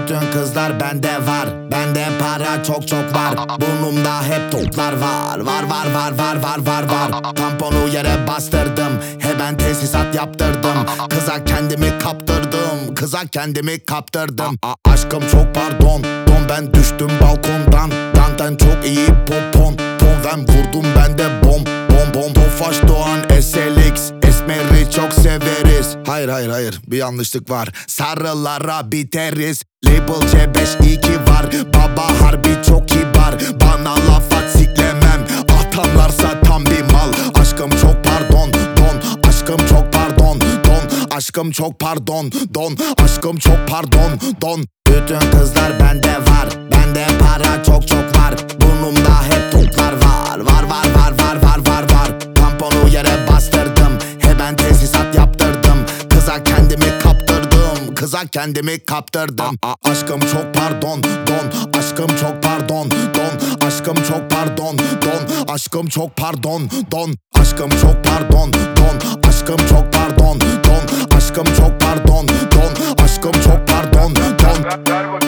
Bütün kızlar bende var, bende para çok çok var. Burnumda hep toplar var. Var. Tamponu yere bastırdım, hemen tesisat yaptırdım. Kıza kendimi kaptırdım. Aşkım çok pardon, ben düştüm balkondan. Danten çok iyi popon, ben vurdum ben de bom. Tofaş Doğan SLX, esmeri çok severiz. Hayır, bir yanlışlık var. Sarılara biteriz. Label C5-2 var. Baba harbi çok kibar. Bana laf at siklemem. Atanlarsa tam bir mal. Aşkım çok pardon, aşkım çok pardon, aşkım çok pardon, aşkım çok pardon. Bütün kızlar bende var, bende para çok çok var. Burnumda hep toplar var. Tamponu yere bastırdım, hemen tesisat yaptırdım. Kıza kendimi kaptırdım. Aşkım çok pardon, aşkım çok pardon, aşkım çok pardon, aşkım çok pardon, aşkım çok pardon, aşkım çok pardon, aşkım çok pardon, aşkım çok pardon.